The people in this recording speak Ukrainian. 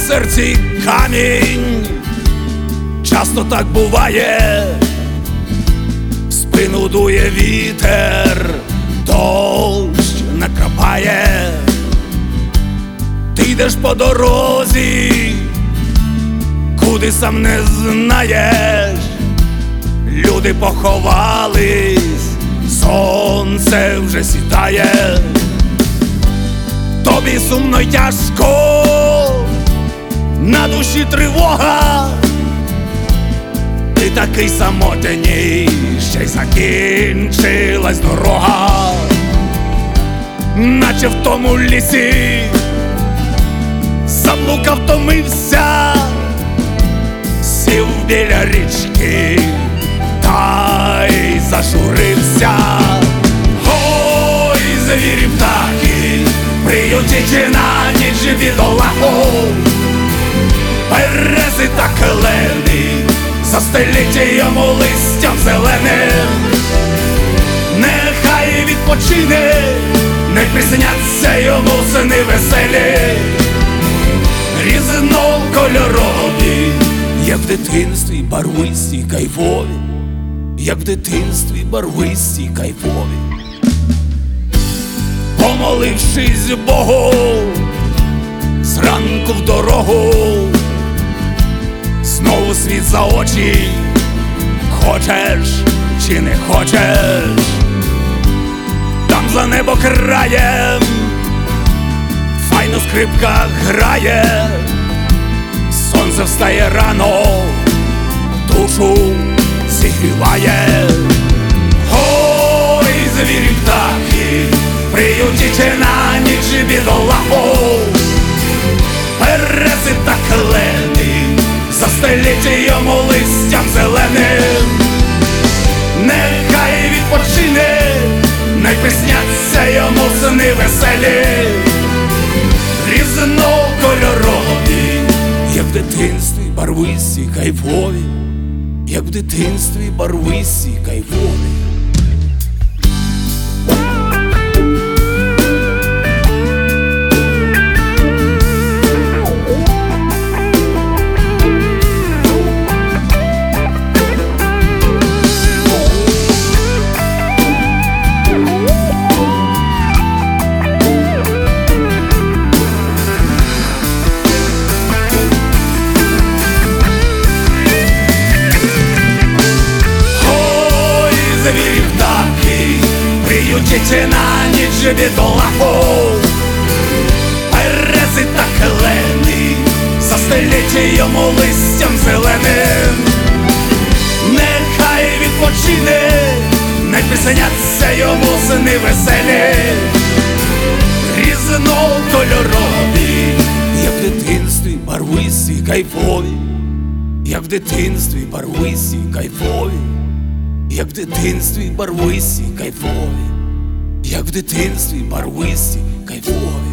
серці камінь. Часто так буває, в спину дує вітер, дощ накрапає. Ти йдеш по дорозі, куди сам не знаєш. Люди поховались, сонце вже сідає. Тобі сумно й тяжко, на душі тривога. Ти такий самотній, ще й закінчилась дорога. Наче в тому лісі заблукав, втомився, сів біля річки та й зажурився. Ой, звірі птахи, приютіть на ніч бідолаху. Берези та клени, застеліть йому листям зеленим. Нехай відпочине, не присняться йому сни веселі, різнокольорові, як в дитинстві барвисті кайфові, як в дитинстві барвисті кайфові. Помолившись Богу, зранку в дорогу, знову світ за очі. Хочеш чи не хочеш, там за небо краєм файно скрипка грає. Сонце встає рано, душу зігріває. Ой, звірі птахи, приютіть на ніч бідолаху. Берези та клени, застеліть йому листям зеленим. Нехай відпочине, най присняться йому сни веселі, різнокольорові, як в дитинстві барвисті кайфові, як в дитинстві барвисті кайфові. Звірі птахи, приютіть на ніч бідолаху. Берези та клени, застеліть йому листям зеленим. Нехай відпочине, най присняться йому сни веселі, різнокольорові, як в дитинстві барвисті кайфові, як в дитинстві барвисті кайфові, як в дитинстві барвисті кайфові, як в дитинстві барвисті кайфові.